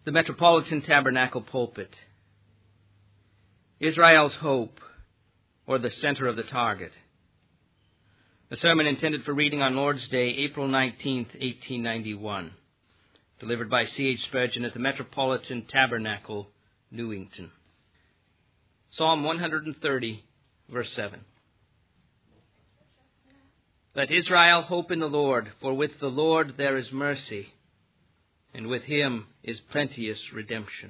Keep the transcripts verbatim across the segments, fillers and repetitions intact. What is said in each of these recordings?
the Metropolitan Tabernacle pulpit. Israel's hope, or the center of the target. A sermon intended for reading on Lord's Day, April nineteenth, eighteen ninety-one. Delivered by C H Spurgeon at the Metropolitan Tabernacle, Newington. Psalm one thirty, verse seven. Let Israel hope in the Lord, for with the Lord there is mercy, and with him is plenteous redemption.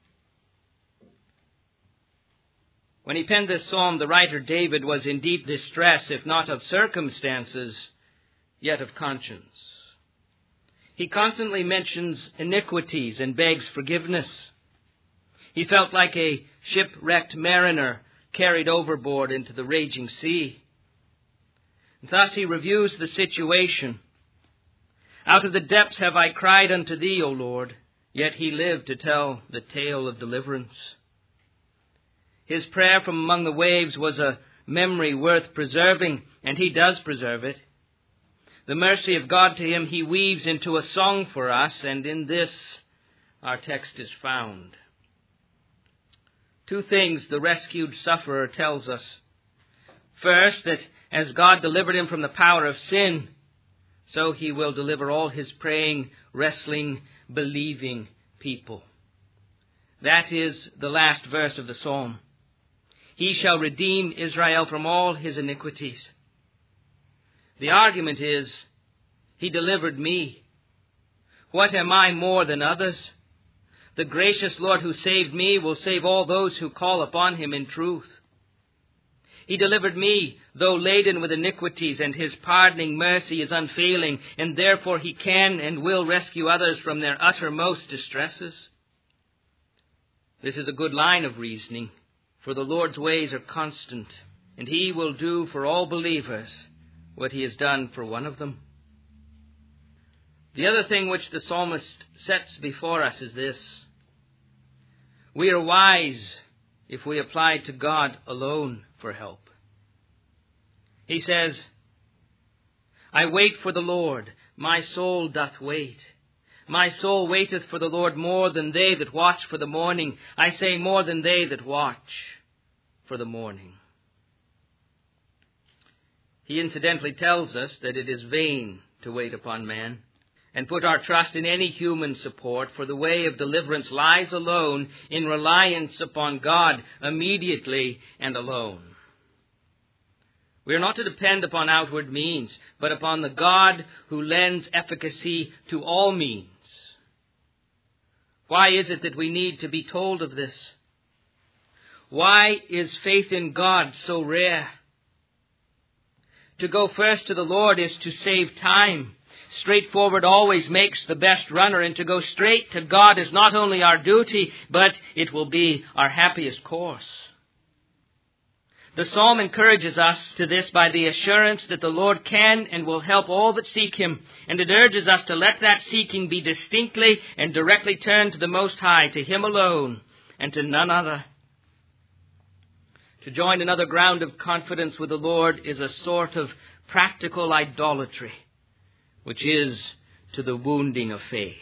When he penned this psalm, the writer David was in deep distress, if not of circumstances, yet of conscience. He constantly mentions iniquities and begs forgiveness. He felt like a shipwrecked mariner carried overboard into the raging sea. And thus he reviews the situation. Out of the depths have I cried unto thee, O Lord, yet he lived to tell the tale of deliverance. His prayer from among the waves was a memory worth preserving, and he does preserve it. The mercy of God to him he weaves into a song for us, and in this our text is found. Two things the rescued sufferer tells us. First, that as God delivered him from the power of sin, so he will deliver all his praying, wrestling, believing people. That is the last verse of the psalm. He shall redeem Israel from all his iniquities. The argument is, he delivered me. What am I more than others? The gracious Lord who saved me will save all those who call upon him in truth. He delivered me, though laden with iniquities, and his pardoning mercy is unfailing, and therefore he can and will rescue others from their uttermost distresses. This is a good line of reasoning, for the Lord's ways are constant, and he will do for all believers what he has done for one of them. The other thing which the psalmist sets before us is this. We are wise if we apply to God alone for help. He says, I wait for the Lord, my soul doth wait. My soul waiteth for the Lord more than they that watch for the morning. I say more than they that watch for the morning. He incidentally tells us that it is vain to wait upon man and put our trust in any human support, for the way of deliverance lies alone in reliance upon God immediately and alone. We are not to depend upon outward means, but upon the God who lends efficacy to all means. Why is it that we need to be told of this? Why is faith in God so rare? To go first to the Lord is to save time. Straightforward always makes the best runner, and to go straight to God is not only our duty, but it will be our happiest course. The psalm encourages us to this by the assurance that the Lord can and will help all that seek him, and it urges us to let that seeking be distinctly and directly turned to the Most High, to him alone, and to none other. To join another ground of confidence with the Lord is a sort of practical idolatry, which is to the wounding of faith.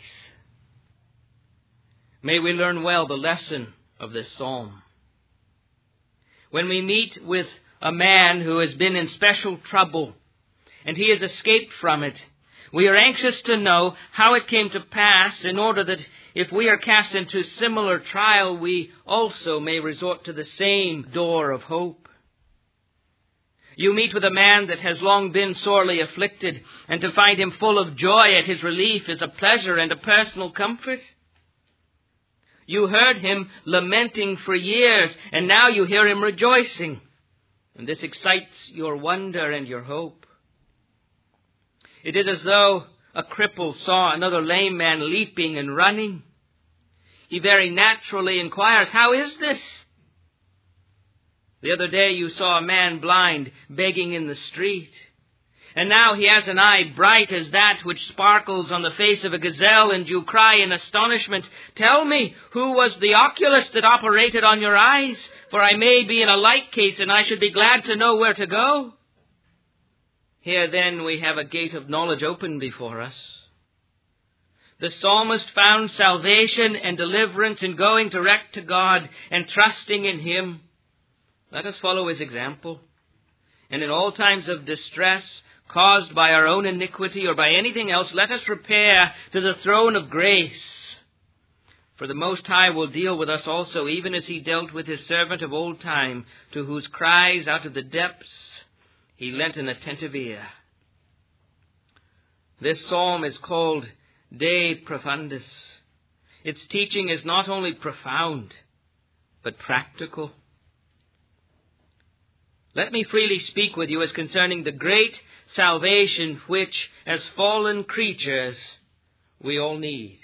May we learn well the lesson of this psalm. When we meet with a man who has been in special trouble and he has escaped from it, we are anxious to know how it came to pass, in order that if we are cast into similar trial, we also may resort to the same door of hope. You meet with a man that has long been sorely afflicted, and to find him full of joy at his relief is a pleasure and a personal comfort. You heard him lamenting for years, and now you hear him rejoicing, and this excites your wonder and your hope. It is as though a cripple saw another lame man leaping and running. He very naturally inquires, how is this? The other day you saw a man blind begging in the street. And now he has an eye bright as that which sparkles on the face of a gazelle, and you cry in astonishment, tell me, who was the oculist that operated on your eyes? For I may be in a like case, and I should be glad to know where to go. Here then we have a gate of knowledge open before us. The psalmist found salvation and deliverance in going direct to God and trusting in Him. Let us follow his example. And in all times of distress caused by our own iniquity or by anything else, let us repair to the throne of grace. For the Most High will deal with us also, even as He dealt with His servant of old time, to whose cries out of the depths He lent an attentive ear. This psalm is called De Profundis. Its teaching is not only profound, but practical. Let me freely speak with you as concerning the great salvation which, as fallen creatures, we all need.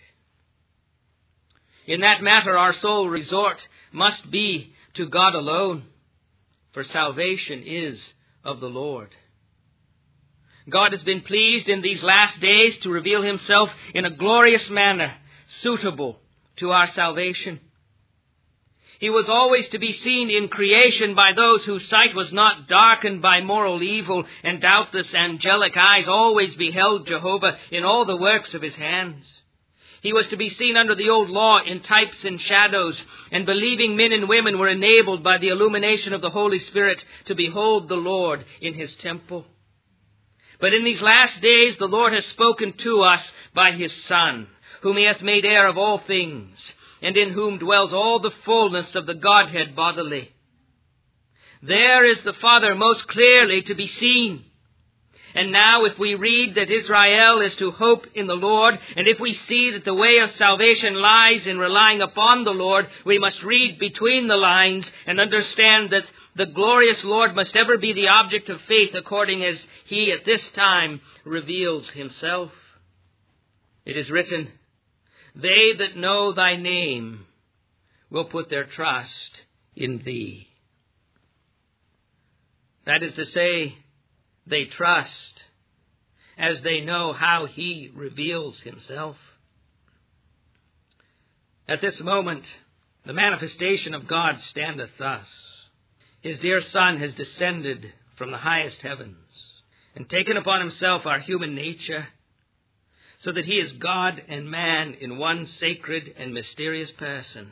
In that matter, our sole resort must be to God alone, for salvation is of the Lord. God has been pleased in these last days to reveal Himself in a glorious manner, suitable to our salvation. He was always to be seen in creation by those whose sight was not darkened by moral evil, and doubtless angelic eyes always beheld Jehovah in all the works of His hands. He was to be seen under the old law in types and shadows, and believing men and women were enabled by the illumination of the Holy Spirit to behold the Lord in His temple. But in these last days the Lord has spoken to us by His Son, whom He hath made heir of all things, and in whom dwells all the fullness of the Godhead bodily. There is the Father most clearly to be seen. And now if we read that Israel is to hope in the Lord, and if we see that the way of salvation lies in relying upon the Lord, we must read between the lines and understand that the glorious Lord must ever be the object of faith according as He at this time reveals Himself. It is written, "They that know Thy name will put their trust in Thee." That is to say, they trust as they know how He reveals Himself. At this moment, the manifestation of God standeth thus. His dear Son has descended from the highest heavens and taken upon Himself our human nature, so that He is God and man in one sacred and mysterious person.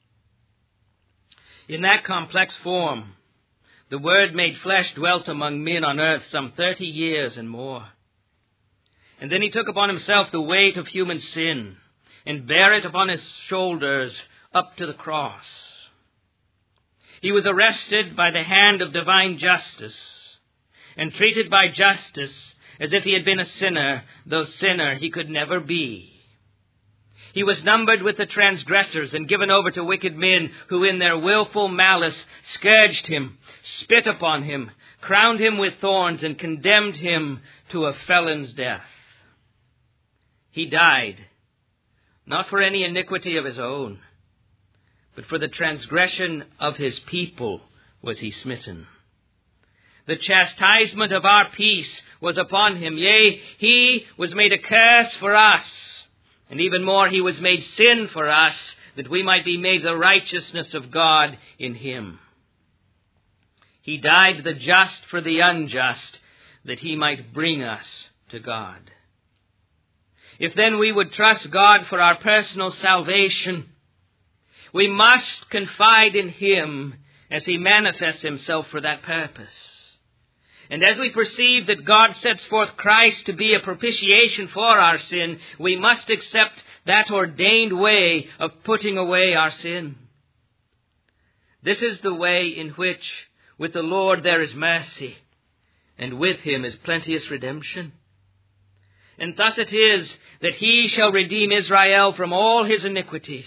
In that complex form, the Word made flesh dwelt among men on earth some thirty years and more. And then He took upon Himself the weight of human sin and bare it upon His shoulders up to the cross. He was arrested by the hand of divine justice and treated by justice as if He had been a sinner, though sinner He could never be. He was numbered with the transgressors and given over to wicked men who in their willful malice scourged Him, spit upon Him, crowned Him with thorns, and condemned Him to a felon's death. He died, not for any iniquity of His own, but for the transgression of His people was He smitten. The chastisement of our peace was upon Him. Yea, He was made a curse for us. And even more, He was made sin for us, that we might be made the righteousness of God in Him. He died the just for the unjust, that He might bring us to God. If then we would trust God for our personal salvation, we must confide in Him as He manifests Himself for that purpose. And as we perceive that God sets forth Christ to be a propitiation for our sin, we must accept that ordained way of putting away our sin. This is the way in which with the Lord there is mercy, and with Him is plenteous redemption. And thus it is that He shall redeem Israel from all his iniquities.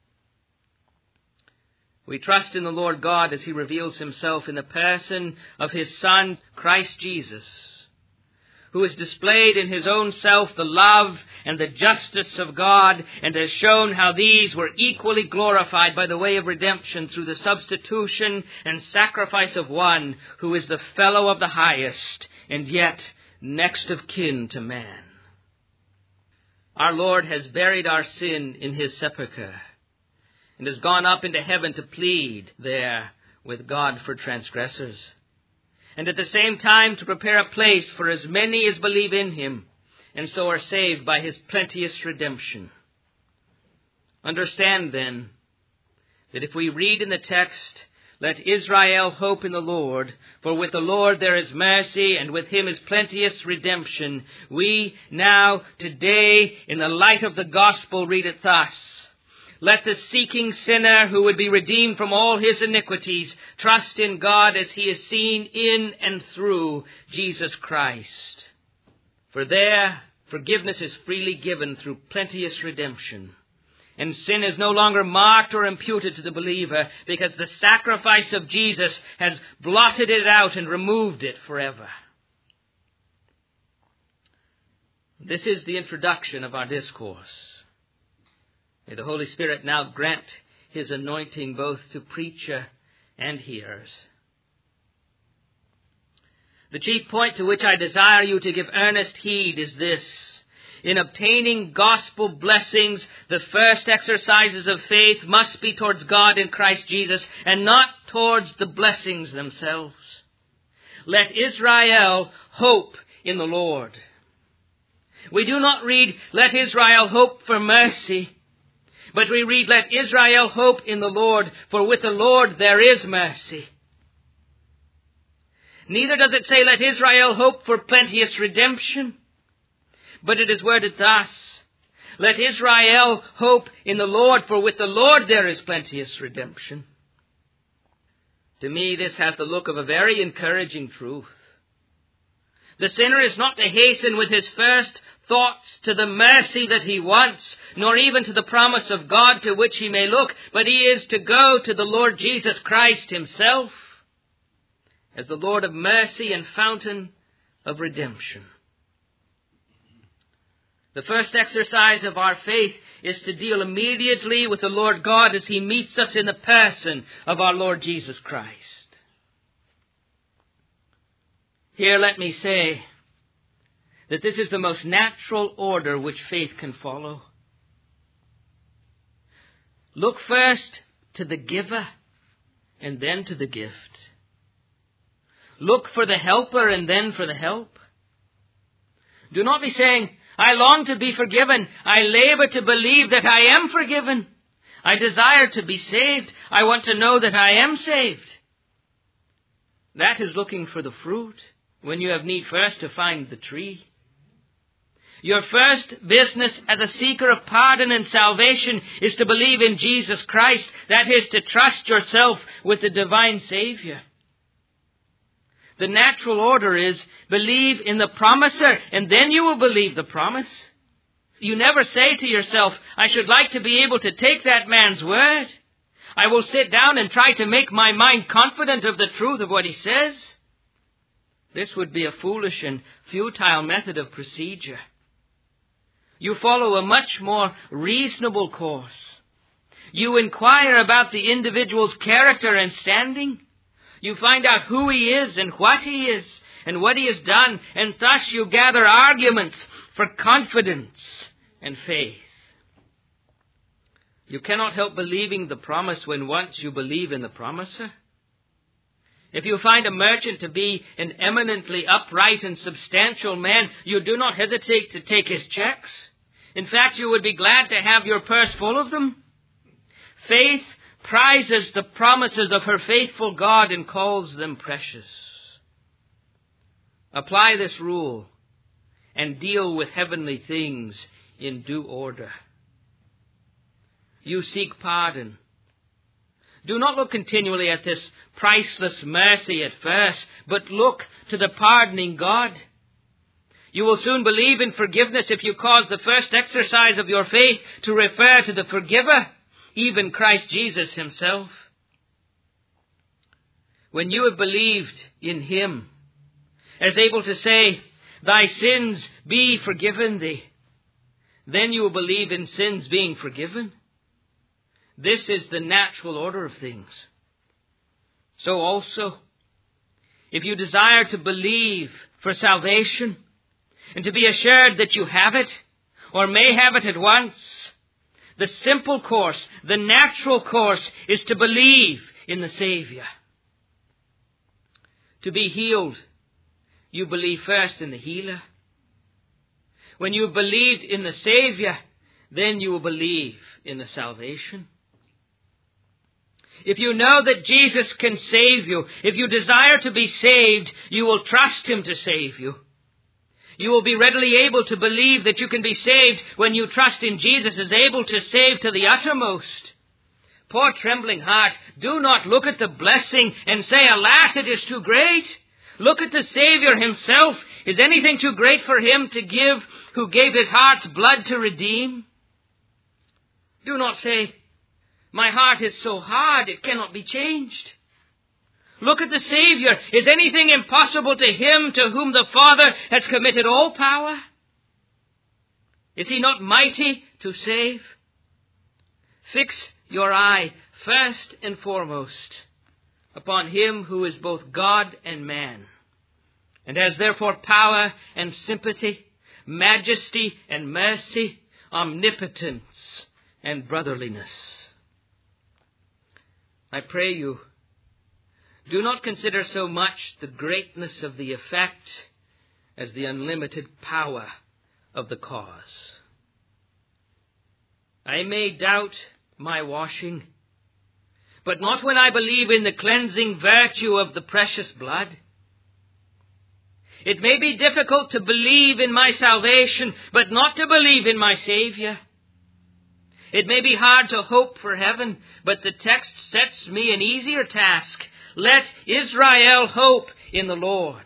We trust in the Lord God as He reveals Himself in the person of His Son, Christ Jesus, who has displayed in His own self the love and the justice of God, and has shown how these were equally glorified by the way of redemption through the substitution and sacrifice of one who is the fellow of the highest, and yet next of kin to man. Our Lord has buried our sin in His sepulchre, and has gone up into heaven to plead there with God for transgressors, and at the same time to prepare a place for as many as believe in Him, and so are saved by his plenteous redemption. Understand then that if we read in the text, "Let Israel hope in the Lord, for with the Lord there is mercy, and with him is plenteous redemption," we now, today, in the light of the gospel, read it thus: "Let the seeking sinner who would be redeemed from all his iniquities trust in God as he is seen in and through Jesus Christ. For there, forgiveness is freely given through plenteous redemption. And sin is no longer marked or imputed to the believer, because the sacrifice of Jesus has blotted it out and removed it forever." This is the introduction of our discourse. May the Holy Spirit now grant his anointing both to preacher and hearers. The chief point to which I desire you to give earnest heed is this: in obtaining gospel blessings, the first exercises of faith must be towards God in Christ Jesus and not towards the blessings themselves. Let Israel hope in the Lord. We do not read, "Let Israel hope for mercy," but we read, "Let Israel hope in the Lord, for with the Lord there is mercy." Neither does it say, "Let Israel hope for plenteous redemption," but it is worded thus: "Let Israel hope in the Lord, for with the Lord there is plenteous redemption." To me, this has the look of a very encouraging truth. The sinner is not to hasten with his first thoughts to the mercy that he wants, nor even to the promise of God to which he may look, but he is to go to the Lord Jesus Christ himself as the Lord of mercy and fountain of redemption. The first exercise of our faith is to deal immediately with the Lord God as he meets us in the person of our Lord Jesus Christ. Here let me say that this is the most natural order which faith can follow. Look first to the giver and then to the gift. Look for the helper and then for the help. Do not be saying, "I long to be forgiven. I labor to believe that I am forgiven. I desire to be saved. I want to know that I am saved." That is looking for the fruit when you have need first to find the tree. Your first business as a seeker of pardon and salvation is to believe in Jesus Christ. That is to trust yourself with the divine Savior. The natural order is believe in the promiser, and then you will believe the promise. You never say to yourself, "I should like to be able to take that man's word. I will sit down and try to make my mind confident of the truth of what he says." This would be a foolish and futile method of procedure. You follow a much more reasonable course. You inquire about the individual's character and standing. You find out who he is and what he is and what he has done, and thus you gather arguments for confidence and faith. You cannot help believing the promise when once you believe in the promiser. If you find a merchant to be an eminently upright and substantial man, you do not hesitate to take his checks. In fact, you would be glad to have your purse full of them. Faith prizes the promises of her faithful God and calls them precious. Apply this rule and deal with heavenly things in due order. You seek pardon. Do not look continually at this priceless mercy at first, but look to the pardoning God. You will soon believe in forgiveness if you cause the first exercise of your faith to refer to the forgiver, even Christ Jesus himself. When you have believed in him, as able to say, "Thy sins be forgiven thee," then you will believe in sins being forgiven. This is the natural order of things. So also, if you desire to believe for salvation and to be assured that you have it or may have it at once, the simple course, the natural course is to believe in the Savior. To be healed, you believe first in the healer. When you believed in the Savior, then you will believe in the salvation. If you know that Jesus can save you, if you desire to be saved, you will trust Him to save you. You will be readily able to believe that you can be saved when you trust in Jesus as able to save to the uttermost. Poor trembling heart, do not look at the blessing and say, alas, it is too great. Look at the Savior Himself. Is anything too great for Him to give, who gave His heart's blood to redeem? Do not say, my heart is so hard it cannot be changed. Look at the Savior. Is anything impossible to Him to whom the Father has committed all power? Is He not mighty to save? Fix your eye first and foremost upon Him who is both God and man, and has therefore power and sympathy, majesty and mercy, omnipotence and brotherliness. I pray you, do not consider so much the greatness of the effect as the unlimited power of the cause. I may doubt my washing, but not when I believe in the cleansing virtue of the precious blood. It may be difficult to believe in my salvation, but not to believe in my Savior. It may be hard to hope for heaven, but the text sets me an easier task. Let Israel hope in the Lord.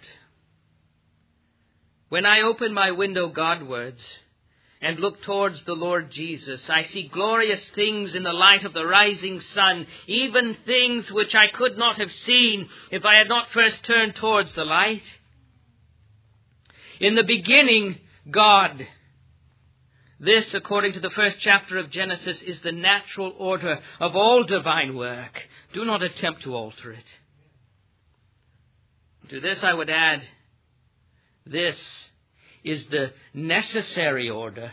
When I open my window Godwards and look towards the Lord Jesus, I see glorious things in the light of the rising sun, even things which I could not have seen if I had not first turned towards the light. In the beginning, God. This, according to the first chapter of Genesis, is the natural order of all divine work. Do not attempt to alter it. To this I would add, this is the necessary order.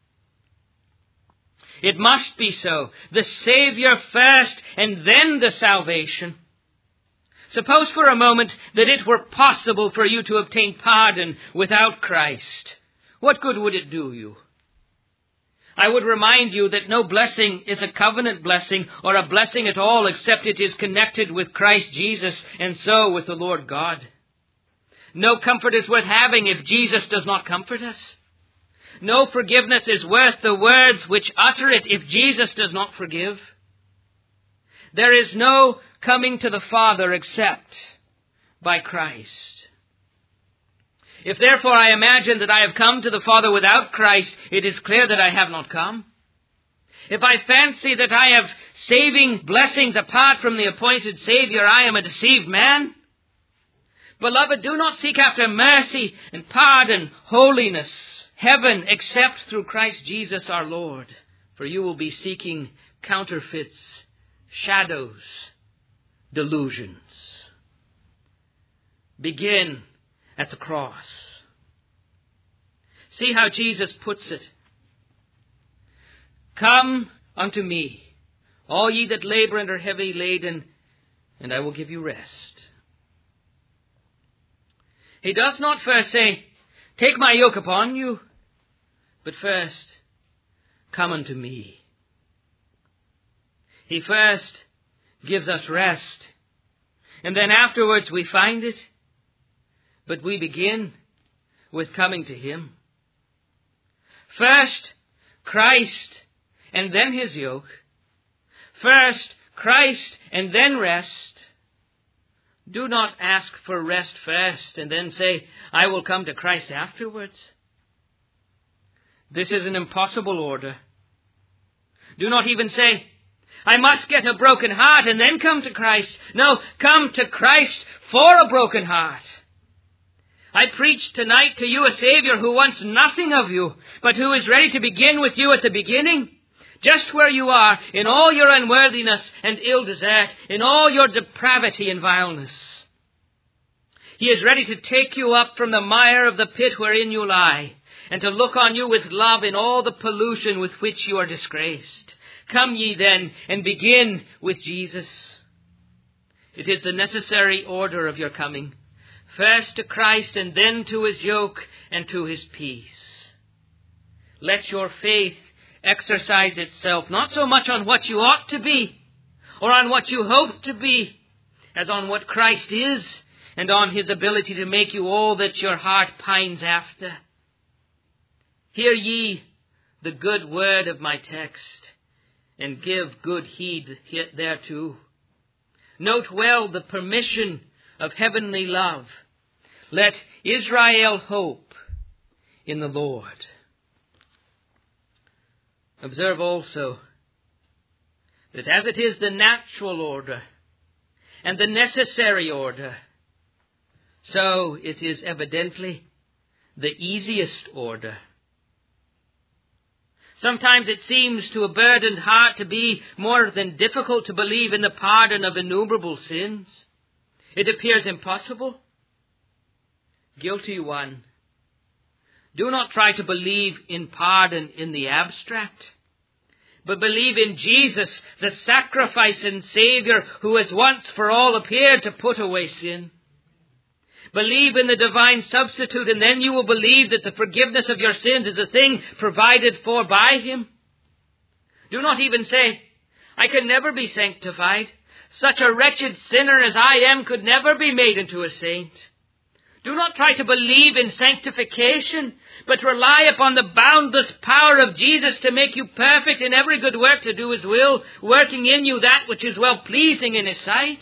It must be so. The Savior first and then the salvation. Suppose for a moment that it were possible for you to obtain pardon without Christ. What good would it do you? I would remind you that no blessing is a covenant blessing or a blessing at all except it is connected with Christ Jesus and so with the Lord God. No comfort is worth having if Jesus does not comfort us. No forgiveness is worth the words which utter it if Jesus does not forgive. There is no coming to the Father except by Christ. If therefore I imagine that I have come to the Father without Christ, it is clear that I have not come. If I fancy that I have saving blessings apart from the appointed Savior, I am a deceived man. Beloved, do not seek after mercy and pardon, holiness, heaven, except through Christ Jesus our Lord. For you will be seeking counterfeits, shadows, delusions. Begin at the cross. See how Jesus puts it. Come unto me, all ye that labor and are heavy laden, and I will give you rest. He does not first say, take my yoke upon you, but first, come unto me. He first gives us rest, and then afterwards we find it. But we begin with coming to Him. First, Christ, and then His yoke. First, Christ, and then rest. Do not ask for rest first, and then say, I will come to Christ afterwards. This is an impossible order. Do not even say, I must get a broken heart and then come to Christ. No, come to Christ for a broken heart. I preach tonight to you a Savior who wants nothing of you, but who is ready to begin with you at the beginning, just where you are, in all your unworthiness and ill desert, in all your depravity and vileness. He is ready to take you up from the mire of the pit wherein you lie, and to look on you with love in all the pollution with which you are disgraced. Come ye then, and begin with Jesus. It is the necessary order of your coming. First to Christ, and then to His yoke and to His peace. let your faith exercise itself not so much on what you ought to be or on what you hope to be as on what Christ is and on his ability to make you all that your heart pines after. Hear ye the good word of my text, and give good heed thereto. Note well the permission of heavenly love. Let Israel hope in the Lord. Observe also that as it is the natural order and the necessary order, so it is evidently the easiest order. Sometimes it seems to a burdened heart to be more than difficult to believe in the pardon of innumerable sins. It appears impossible. Guilty one, do not try to believe in pardon in the abstract, but believe in Jesus, the sacrifice and Savior who has once for all appeared to put away sin. Believe in the divine substitute, and then you will believe that the forgiveness of your sins is a thing provided for by him. Do not even say, I can never be sanctified. Such a wretched sinner as I am could never be made into a saint. Do not try to believe in sanctification, but rely upon the boundless power of Jesus to make you perfect in every good work to do his will, working in you that which is well-pleasing in his sight.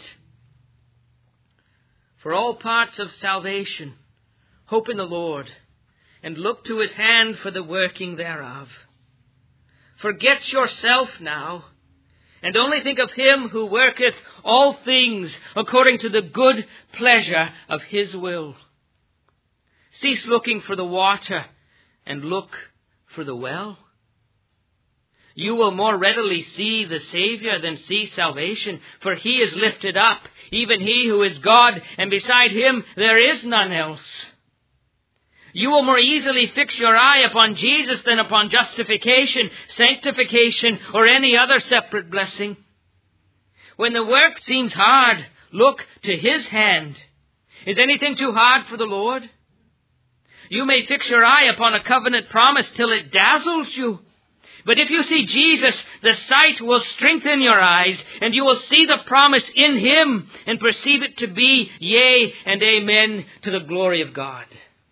For all parts of salvation, hope in the Lord, and look to his hand for the working thereof. Forget yourself now, and only think of him who worketh all things according to the good pleasure of his will. Cease looking for the water, and look for the well. You will more readily see the Savior than see salvation, for he is lifted up, even he who is God, and beside him there is none else. You will more easily fix your eye upon Jesus than upon justification, sanctification, or any other separate blessing. When the work seems hard, look to his hand. Is anything too hard for the Lord? You may fix your eye upon a covenant promise till it dazzles you. But if you see Jesus, the sight will strengthen your eyes, and you will see the promise in him and perceive it to be yea and amen to the glory of God.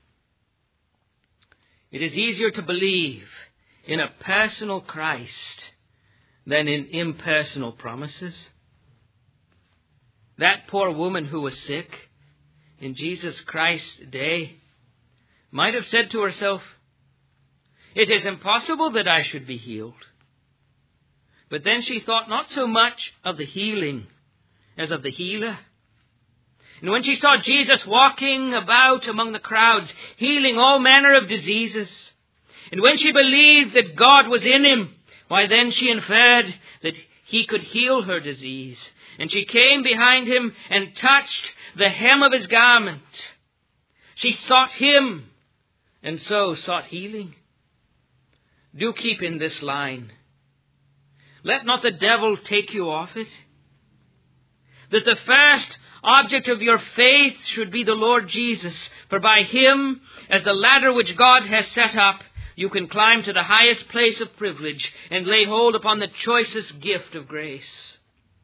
It is easier to believe in a personal Christ than in impersonal promises. That poor woman who was sick in Jesus Christ's day might have said to herself, it is impossible that I should be healed. But then she thought not so much of the healing as of the healer. And when she saw Jesus walking about among the crowds, healing all manner of diseases, and when she believed that God was in him, why then she inferred that he could heal her disease. And she came behind him and touched the hem of his garment. She sought him, and so sought healing. Do keep in this line. Let not the devil take you off it. That the first object of your faith should be the Lord Jesus. For by him, as the ladder which God has set up, you can climb to the highest place of privilege and lay hold upon the choicest gift of grace.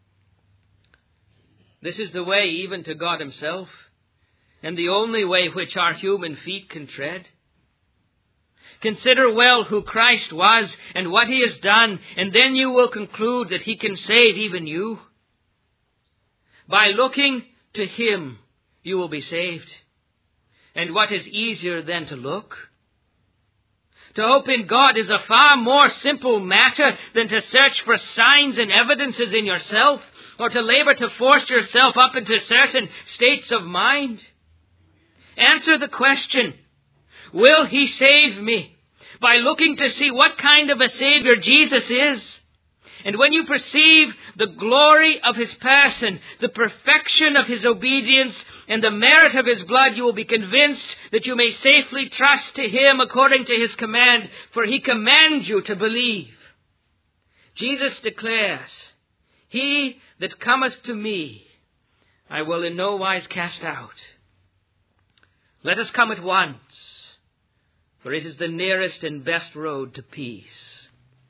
This is the way even to God himself, and the only way which our human feet can tread. Consider well who Christ was and what he has done, and then you will conclude that he can save even you. By looking to him, you will be saved. And what is easier than to look? To hope in God is a far more simple matter than to search for signs and evidences in yourself, or to labor to force yourself up into certain states of mind. Answer the question, will he save me? By looking to see what kind of a Savior Jesus is. And when you perceive the glory of his person, the perfection of his obedience, and the merit of his blood, you will be convinced that you may safely trust to him according to his command, for he commands you to believe. Jesus declares, he that cometh to me, I will in no wise cast out. Let us come at once. for it is the nearest and best road to peace.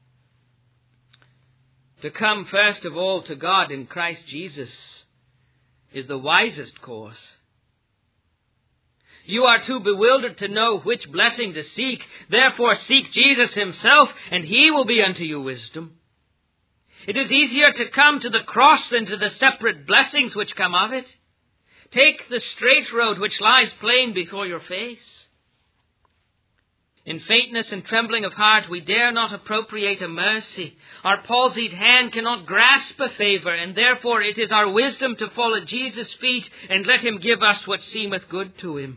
To come first of all to God in Christ Jesus is the wisest course. You are too bewildered to know which blessing to seek. Therefore seek Jesus himself, and he will be unto you wisdom. It is easier to come to the cross than to the separate blessings which come of it. Take the straight road which lies plain before your face. In faintness and trembling of heart, we dare not appropriate a mercy. Our palsied hand cannot grasp a favor, and therefore it is our wisdom to fall at Jesus' feet and let him give us what seemeth good to him.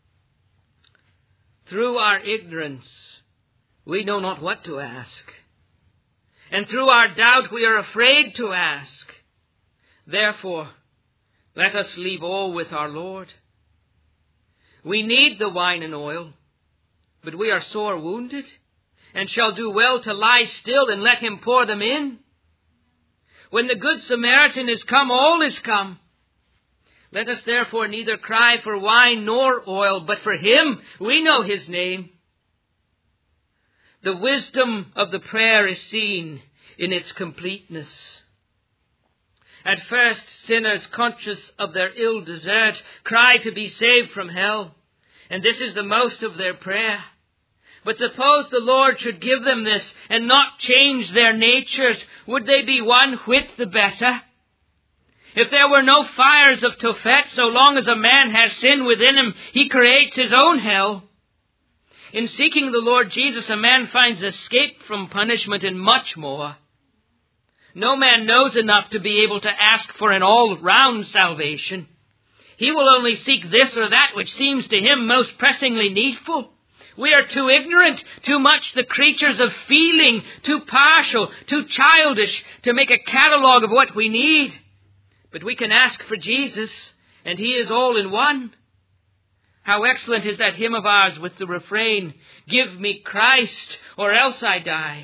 Through our ignorance, we know not what to ask. And through our doubt, we are afraid to ask. Therefore, let us leave all with our Lord. We need the wine and oil, but we are sore wounded, and shall do well to lie still and let him pour them in. When the good Samaritan is come, all is come. Let us therefore neither cry for wine nor oil, but for him. We know his name. The wisdom of the prayer is seen in its completeness. At first, sinners, conscious of their ill desert, cry to be saved from hell. And this is the most of their prayer. But suppose the Lord should give them this and not change their natures, would they be one whit the better? If there were no fires of Tophet, so long as a man has sin within him, he creates his own hell. In seeking the Lord Jesus, a man finds escape from punishment and much more. No man knows enough to be able to ask for an all-round salvation. He will only seek this or that which seems to him most pressingly needful. We are too ignorant, too much the creatures of feeling, too partial, too childish to make a catalogue of what we need. But we can ask for Jesus, and he is all in one. How excellent is that hymn of ours with the refrain, "Give me Christ, or else I die."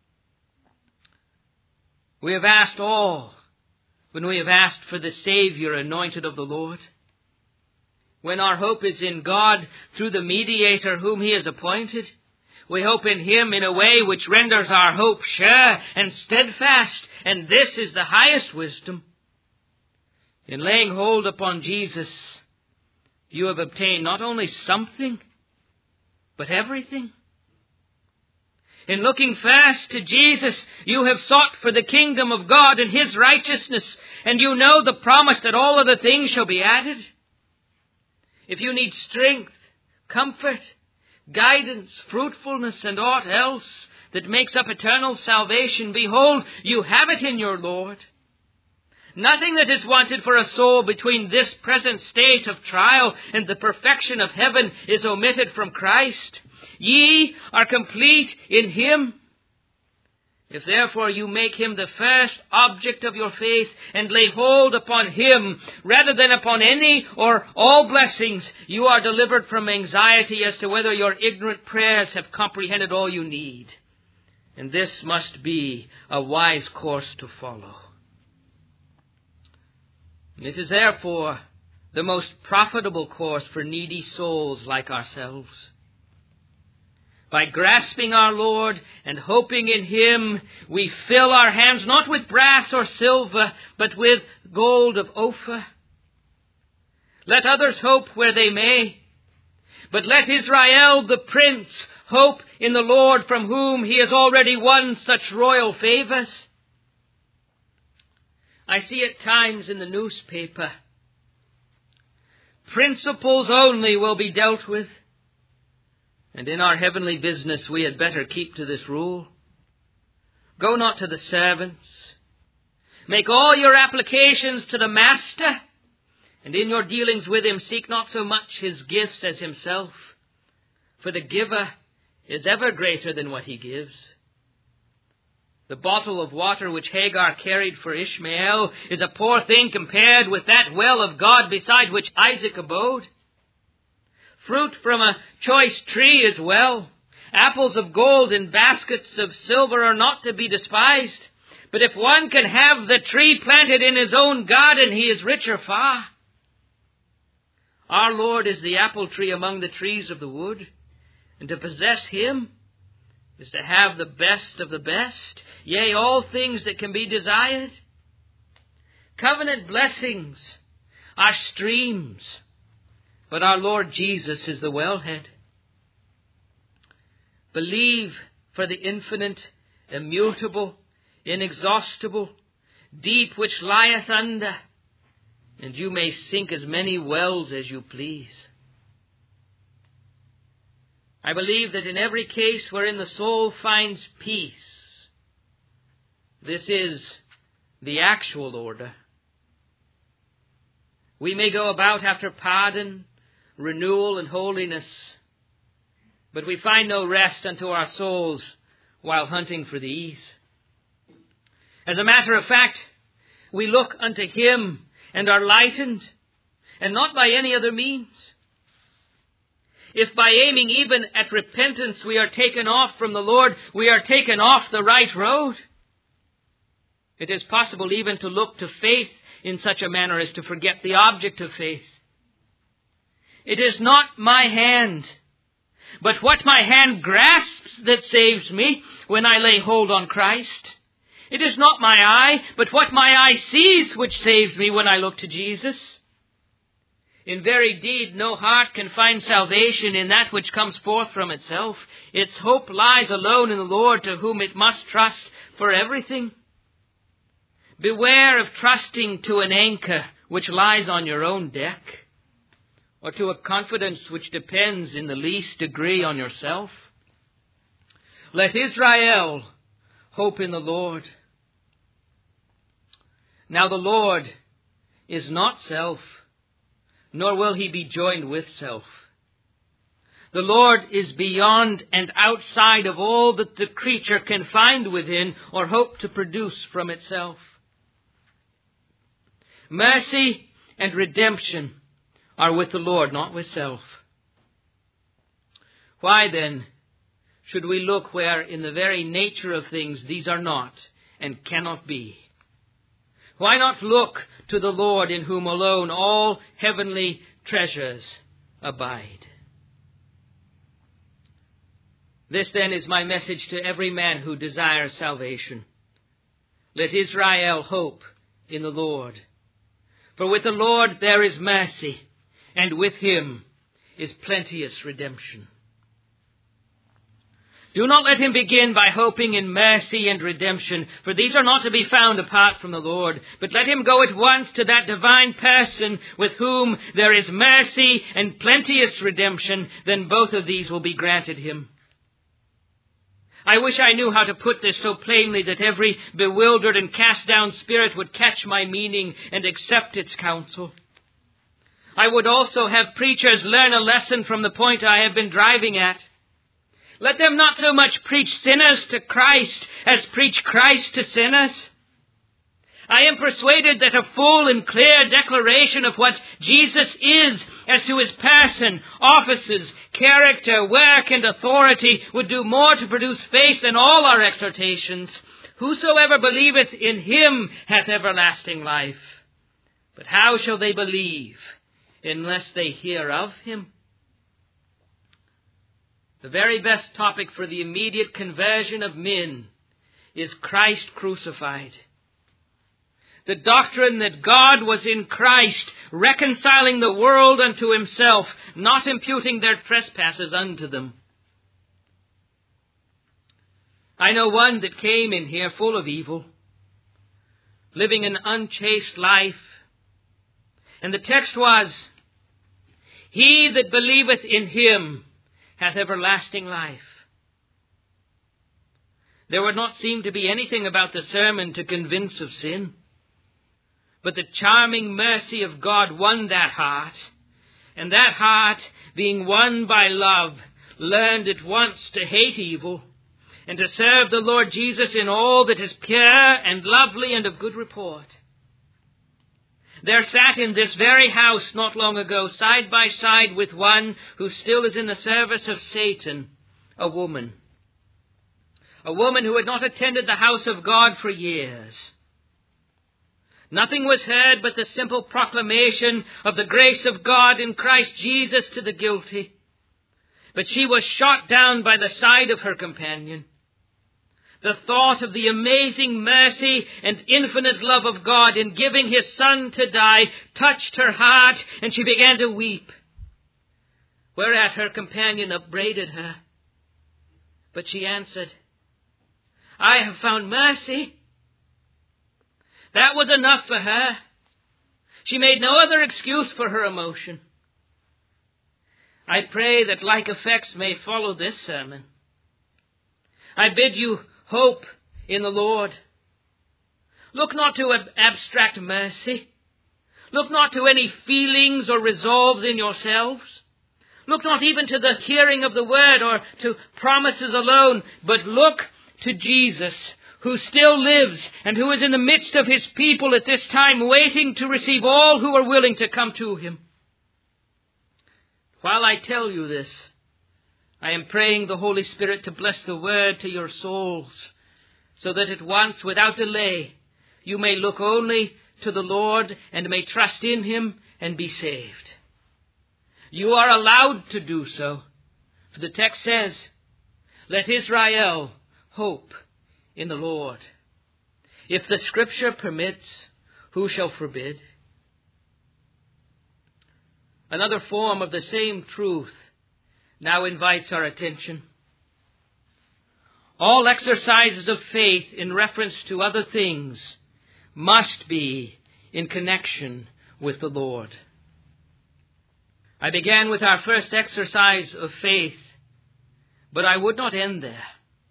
We have asked all when we have asked for the Savior anointed of the Lord. When our hope is in God through the mediator whom he has appointed, we hope in him in a way which renders our hope sure and steadfast, and this is the highest wisdom. In laying hold upon Jesus, you have obtained not only something, but everything. In looking first to Jesus, you have sought for the kingdom of God and his righteousness, and you know the promise that all other things shall be added. If you need strength, comfort, guidance, fruitfulness, and aught else that makes up eternal salvation, behold, you have it in your Lord. Nothing that is wanted for a soul between this present state of trial and the perfection of heaven is omitted from Christ. Ye are complete in him. If therefore you make him the first object of your faith and lay hold upon him rather than upon any or all blessings, you are delivered from anxiety as to whether your ignorant prayers have comprehended all you need. And this must be a wise course to follow. It is therefore the most profitable course for needy souls like ourselves. By grasping our Lord and hoping in him, we fill our hands not with brass or silver, but with gold of Ophir. Let others hope where they may, but let Israel the prince hope in the Lord, from whom he has already won such royal favors. I see at times in the newspaper, principles only will be dealt with. And in our heavenly business, we had better keep to this rule. Go not to the servants. Make all your applications to the master. And in your dealings with him, seek not so much his gifts as himself. For the giver is ever greater than what he gives. The bottle of water which Hagar carried for Ishmael is a poor thing compared with that well of God beside which Isaac abode. Fruit from a choice tree is well. Apples of gold and baskets of silver are not to be despised. But if one can have the tree planted in his own garden, he is richer far. Our Lord is the apple tree among the trees of the wood. And to possess Him is to have the best of the best, yea, all things that can be desired. Covenant blessings are streams, but our Lord Jesus is the wellhead. Believe for the infinite, immutable, inexhaustible, deep which lieth under, and you may sink as many wells as you please. I believe that in every case wherein the soul finds peace, this is the actual order. We may go about after pardon, renewal, and holiness, but we find no rest unto our souls while hunting for these. As a matter of fact, we look unto Him and are lightened, and not by any other means. If by aiming even at repentance we are taken off from the Lord, we are taken off the right road. It is possible even to look to faith in such a manner as to forget the object of faith. It is not my hand, but what my hand grasps that saves me when I lay hold on Christ. It is not my eye, but what my eye sees which saves me when I look to Jesus. In very deed, no heart can find salvation in that which comes forth from itself. Its hope lies alone in the Lord, to whom it must trust for everything. Beware of trusting to an anchor which lies on your own deck, or to a confidence which depends in the least degree on yourself. Let Israel hope in the Lord. Now the Lord is not self, nor will He be joined with self. The Lord is beyond and outside of all that the creature can find within or hope to produce from itself. Mercy and redemption are with the Lord, not with self. Why then should we look where in the very nature of things these are not and cannot be? Why not look to the Lord, in whom alone all heavenly treasures abide? This then is my message to every man who desires salvation. Let Israel hope in the Lord. For with the Lord there is mercy, and with Him is plenteous redemption. Do not let him begin by hoping in mercy and redemption, for these are not to be found apart from the Lord. But let him go at once to that divine person with whom there is mercy and plenteous redemption. Then both of these will be granted him. I wish I knew how to put this so plainly that every bewildered and cast down spirit would catch my meaning and accept its counsel. I would also have preachers learn a lesson from the point I have been driving at. Let them not so much preach sinners to Christ as preach Christ to sinners. I am persuaded that a full and clear declaration of what Jesus is as to his person, offices, character, work, and authority would do more to produce faith than all our exhortations. Whosoever believeth in him hath everlasting life. But how shall they believe unless they hear of him? The very best topic for the immediate conversion of men is Christ crucified. The doctrine that God was in Christ, reconciling the world unto himself, not imputing their trespasses unto them. I know one that came in here full of evil, living an unchaste life. And the text was, he that believeth in him hath everlasting life. There would not seem to be anything about the sermon to convince of sin. But the charming mercy of God won that heart. And that heart, being won by love, learned at once to hate evil and to serve the Lord Jesus in all that is pure and lovely and of good report. There sat in this very house not long ago, side by side with one who still is in the service of Satan, a woman. A woman who had not attended the house of God for years. Nothing was heard but the simple proclamation of the grace of God in Christ Jesus to the guilty. but she was shot down by the side of her companion. The thought of the amazing mercy and infinite love of God in giving his Son to die touched her heart, and she began to weep. Whereat her companion upbraided her. But she answered, "I have found mercy." That was enough for her. She made no other excuse for her emotion. I pray that like effects may follow this sermon. I bid you hope in the Lord. Look not to ab- abstract mercy. Look not to any feelings or resolves in yourselves. Look not even to the hearing of the word or to promises alone, but look to Jesus, who still lives and who is in the midst of his people at this time, waiting to receive all who are willing to come to him. While I tell you this, I am praying the Holy Spirit to bless the word to your souls, so that at once, without delay, you may look only to the Lord and may trust in him and be saved. You are allowed to do so, for the text says, "Let Israel hope in the Lord." If the Scripture permits, who shall forbid? Another form of the same truth now invites our attention. All exercises of faith in reference to other things must be in connection with the Lord. I began with our first exercise of faith, but I would not end there.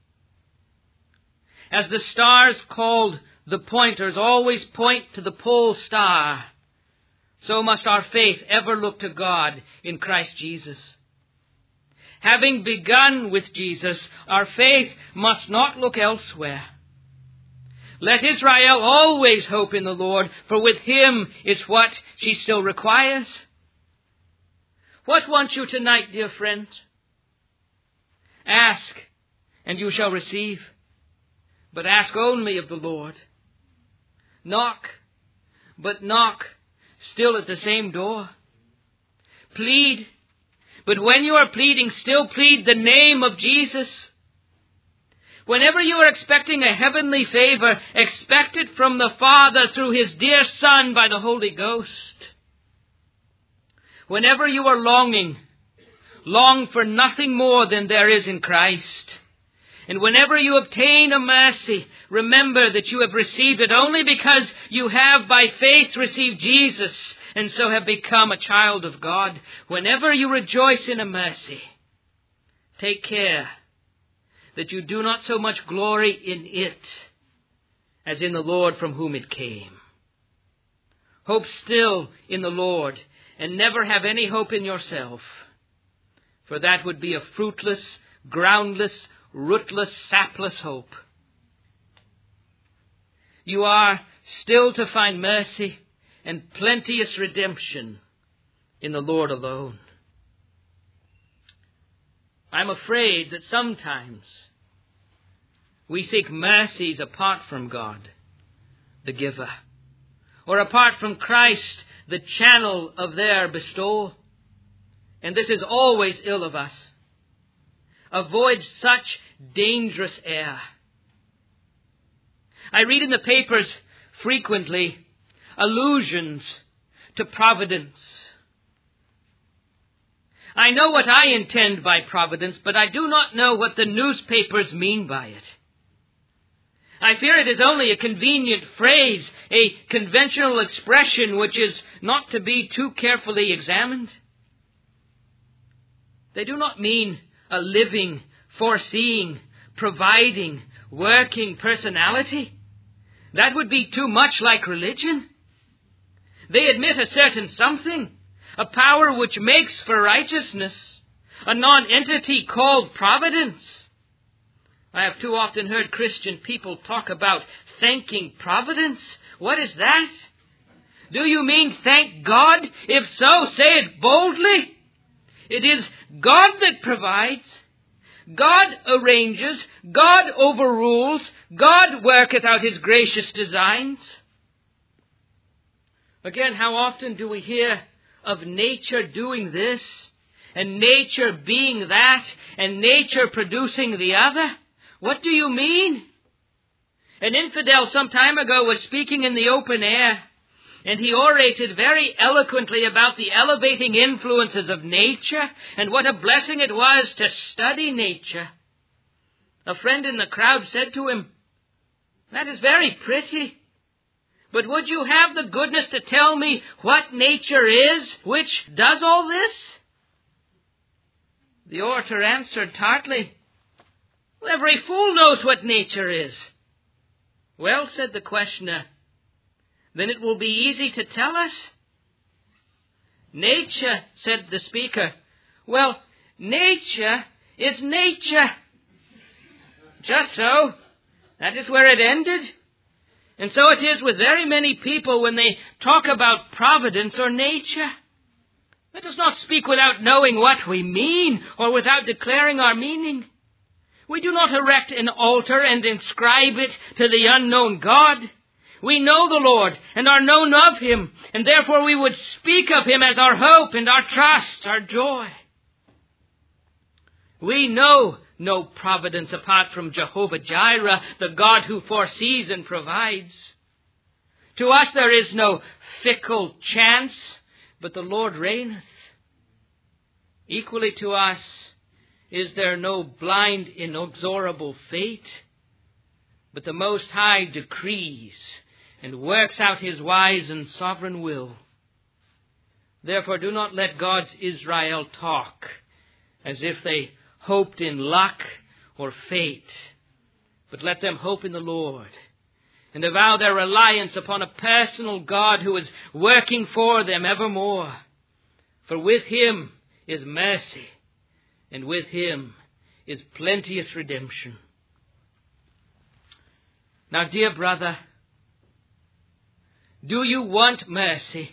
As the stars called the pointers always point to the pole star, so must our faith ever look to God in Christ Jesus. Having begun with Jesus, our faith must not look elsewhere. Let Israel always hope in the Lord, for with him is what she still requires. What want you tonight, dear friend? Ask, and you shall receive. But ask only of the Lord. Knock, but knock still at the same door. Plead, but when you are pleading, still plead the name of Jesus. Whenever you are expecting a heavenly favor, expect it from the Father through his dear Son by the Holy Ghost. Whenever you are longing, long for nothing more than there is in Christ. And whenever you obtain a mercy, remember that you have received it only because you have by faith received Jesus and so have become a child of God. Whenever you rejoice in a mercy, take care that you do not so much glory in it as in the Lord from whom it came. Hope still in the Lord and never have any hope in yourself, for that would be a fruitless, groundless, rootless, sapless hope. You are still to find mercy and plenteous redemption in the Lord alone. I'm afraid that sometimes we seek mercies apart from God, the giver, or apart from Christ, the channel of their bestowal. And this is always ill of us. Avoid such dangerous error. I read in the papers frequently allusions to providence. I know what I intend by providence, but I do not know what the newspapers mean by it. I fear it is only a convenient phrase, a conventional expression which is not to be too carefully examined. They do not mean a living, foreseeing, providing, working personality. That would be too much like religion. They admit a certain something, a power which makes for righteousness, a non-entity called providence. I have too often heard Christian people talk about thanking providence. What is that? Do you mean thank God? If so, say it boldly. It is God that provides. God arranges. God overrules. God worketh out his gracious designs. Again, how often do we hear of nature doing this and nature being that, and nature producing the other? What do you mean? An infidel some time ago was speaking in the open air, and he orated very eloquently about the elevating influences of nature, and what a blessing it was to study nature. A friend in the crowd said to him, "That is very pretty, but would you have the goodness to tell me what nature is which does all this?" The orator answered tartly, "Well, every fool knows what nature is." "Well," said the questioner, "then it will be easy to tell us." "Nature," said the speaker, "well, nature is nature." Just so. That is where it ended. And so it is with very many people when they talk about providence or nature. Let us not speak without knowing what we mean, or without declaring our meaning. We do not erect an altar and inscribe it to the unknown God. We know the Lord and are known of Him, and therefore we would speak of Him as our hope and our trust, our joy. We know no providence apart from Jehovah Jireh, the God who foresees and provides. To us there is no fickle chance, but the Lord reigneth. Equally to us is there no blind, inexorable fate, but the Most High decrees and works out His wise and sovereign will. Therefore do not let God's Israel talk as if they hoped in luck or fate, but let them hope in the Lord and avow their reliance upon a personal God who is working for them evermore. For with Him is mercy, and with Him is plenteous redemption. Now, dear brother, do you want mercy?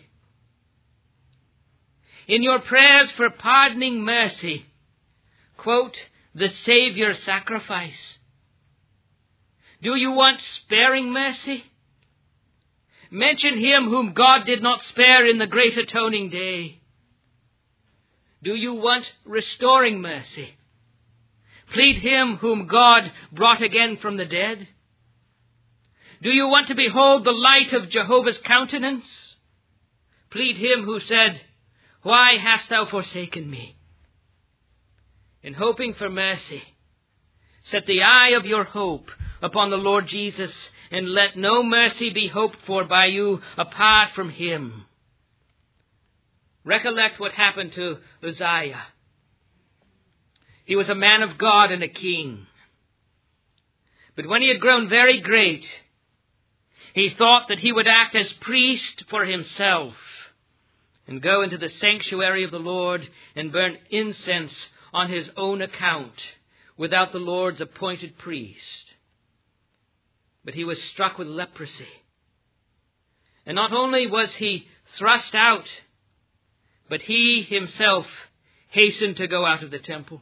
In your prayers for pardoning mercy, quote the Savior's sacrifice. Do you want sparing mercy? Mention Him whom God did not spare in the great atoning day. Do you want restoring mercy? Plead Him whom God brought again from the dead. Do you want to behold the light of Jehovah's countenance? Plead Him who said, "Why hast thou forsaken me?" In hoping for mercy, set the eye of your hope upon the Lord Jesus, and let no mercy be hoped for by you apart from Him. Recollect what happened to Uzziah. He was a man of God and a king. But when he had grown very great, he thought that he would act as priest for himself and go into the sanctuary of the Lord and burn incense on his own account without the Lord's appointed priest. But he was struck with leprosy. And not only was he thrust out, but he himself hastened to go out of the temple.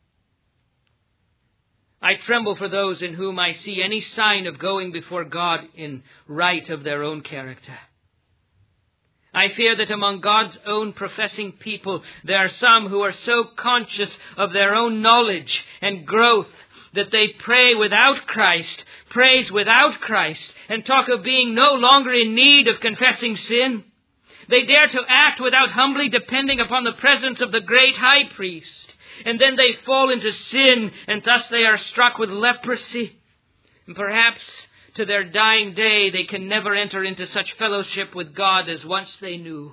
I tremble for those in whom I see any sign of going before God in right of their own character. I fear that among God's own professing people, there are some who are so conscious of their own knowledge and growth that they pray without Christ, praise without Christ, and talk of being no longer in need of confessing sin. They dare to act without humbly depending upon the presence of the great high priest. And then they fall into sin, and thus they are struck with leprosy. And perhaps to their dying day they can never enter into such fellowship with God as once they knew.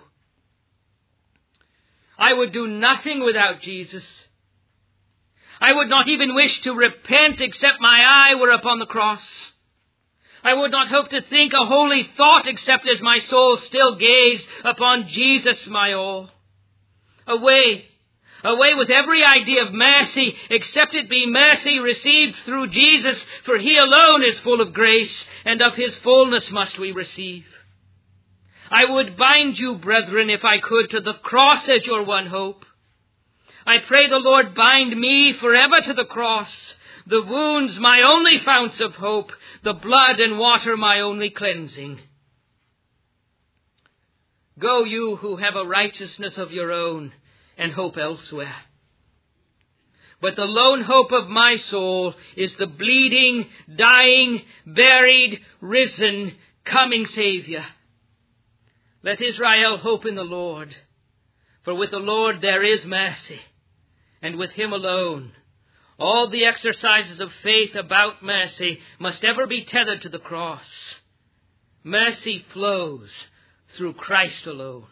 I would do nothing without Jesus. I would not even wish to repent except my eye were upon the cross. I would not hope to think a holy thought except as my soul still gazed upon Jesus my all. Away, away with every idea of mercy, except it be mercy received through Jesus, for He alone is full of grace, and of His fullness must we receive. I would bind you, brethren, if I could, to the cross as your one hope. I pray the Lord bind me forever to the cross, the wounds my only founts of hope, the blood and water my only cleansing. Go you who have a righteousness of your own, and hope elsewhere. But the lone hope of my soul is the bleeding, dying, buried, risen, coming Savior. Let Israel hope in the Lord, for with the Lord there is mercy, and with Him alone. All the exercises of faith about mercy must ever be tethered to the cross. Mercy flows through Christ alone.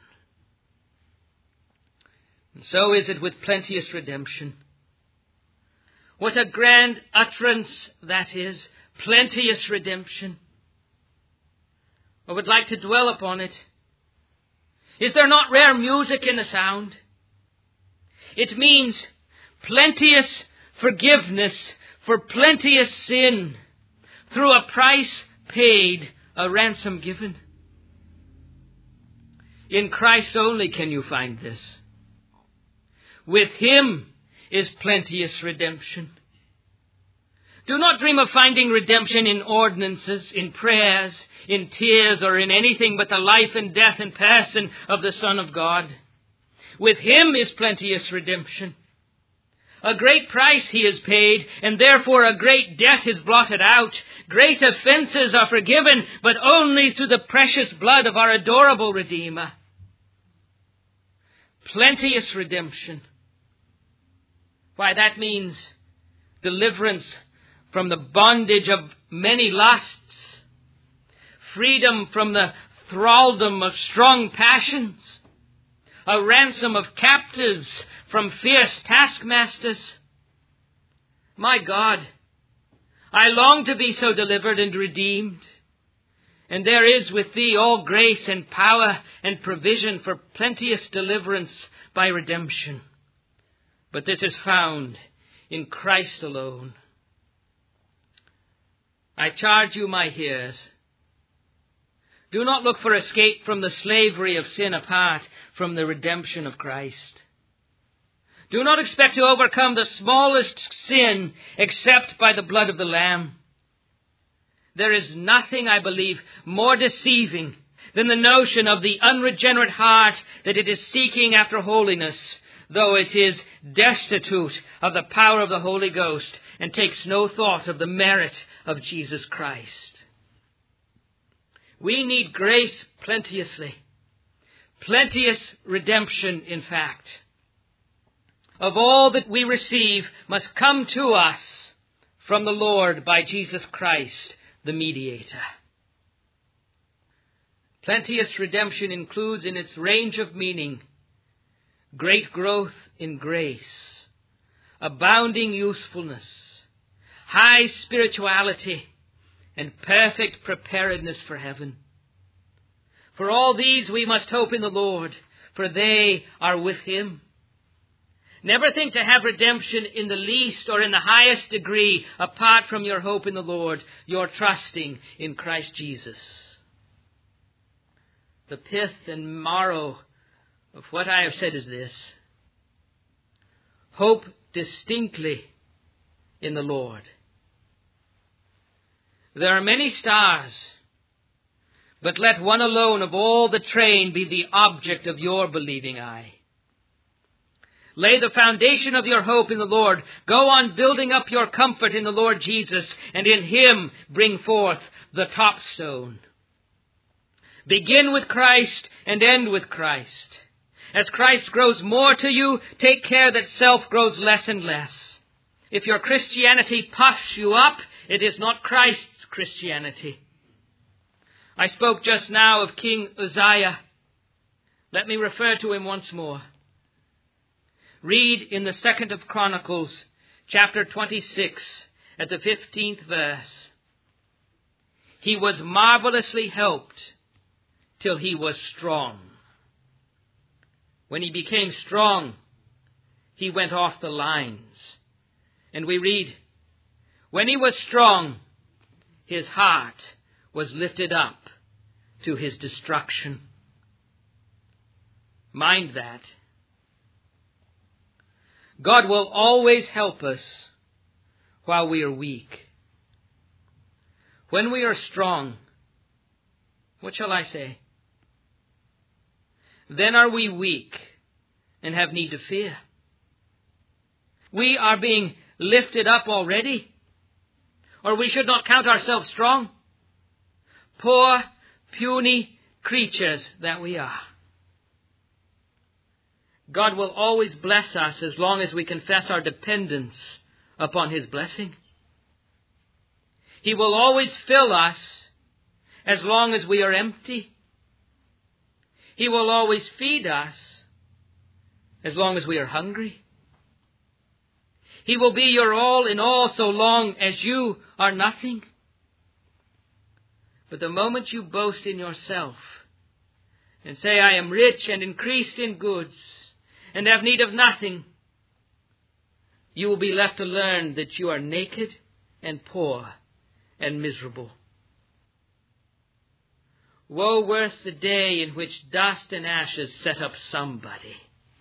And so is it with plenteous redemption. What a grand utterance that is, plenteous redemption. I would like to dwell upon it. Is there not rare music in the sound? It means plenteous forgiveness for plenteous sin through a price paid, a ransom given. In Christ only can you find this. With Him is plenteous redemption. Do not dream of finding redemption in ordinances, in prayers, in tears, or in anything but the life and death and person of the Son of God. With Him is plenteous redemption. A great price He has paid, and therefore a great debt is blotted out. Great offenses are forgiven, but only through the precious blood of our adorable Redeemer. Plenteous redemption. Why, that means deliverance from the bondage of many lusts, freedom from the thraldom of strong passions, a ransom of captives from fierce taskmasters. My God, I long to be so delivered and redeemed. And there is with Thee all grace and power and provision for plenteous deliverance by redemption. But this is found in Christ alone. I charge you, my hearers, do not look for escape from the slavery of sin apart from the redemption of Christ. Do not expect to overcome the smallest sin except by the blood of the Lamb. There is nothing, I believe, more deceiving than the notion of the unregenerate heart that it is seeking after holiness, though it is destitute of the power of the Holy Ghost and takes no thought of the merit of Jesus Christ. We need grace plenteously. Plenteous redemption, in fact, of all that we receive must come to us from the Lord by Jesus Christ, the mediator. Plenteous redemption includes in its range of meaning great growth in grace, abounding usefulness, high spirituality, and perfect preparedness for heaven. For all these we must hope in the Lord, for they are with Him. Never think to have redemption in the least or in the highest degree apart from your hope in the Lord, your trusting in Christ Jesus. The pith and marrow of what I have said is this: hope distinctly in the Lord. There are many stars, but let one alone of all the train be the object of your believing eye. Lay the foundation of your hope in the Lord. Go on building up your comfort in the Lord Jesus, and in Him bring forth the top stone. Begin with Christ and end with Christ. As Christ grows more to you, take care that self grows less and less. If your Christianity puffs you up, it is not Christ's Christianity. I spoke just now of King Uzziah. Let me refer to him once more. Read in the second of Chronicles, chapter twenty-six, at the fifteenth verse. He was marvelously helped till he was strong. When he became strong, he went off the lines. And we read, when he was strong, his heart was lifted up to his destruction. Mind that. God will always help us while we are weak. When we are strong, what shall I say? Then are we weak, and have need to fear. We are being lifted up already, or we should not count ourselves strong. Poor, puny creatures that we are. God will always bless us as long as we confess our dependence upon His blessing. He will always fill us as long as we are empty. He will always feed us as long as we are hungry. He will be your all in all so long as you are nothing. But the moment you boast in yourself and say, I am rich and increased in goods and have need of nothing, you will be left to learn that you are naked and poor and miserable. Woe worth the day in which dust and ashes set up somebody.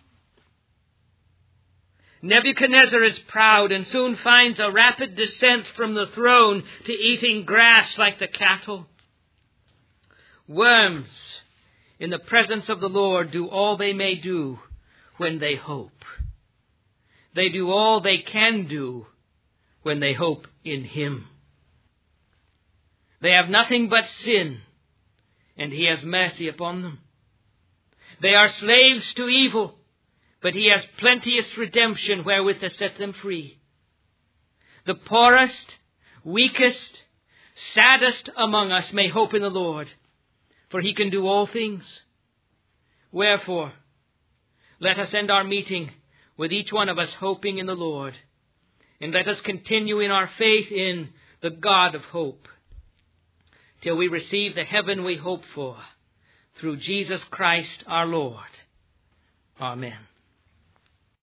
Nebuchadnezzar is proud and soon finds a rapid descent from the throne to eating grass like the cattle. Worms in the presence of the Lord do all they may do when they hope. They do all they can do when they hope in Him. They have nothing but sin, and He has mercy upon them. They are slaves to evil, but He has plenteous redemption wherewith to set them free. The poorest, weakest, saddest among us may hope in the Lord, for He can do all things. Wherefore, let us end our meeting with each one of us hoping in the Lord, and let us continue in our faith in the God of hope, till we receive the heaven we hope for, through Jesus Christ our Lord. Amen.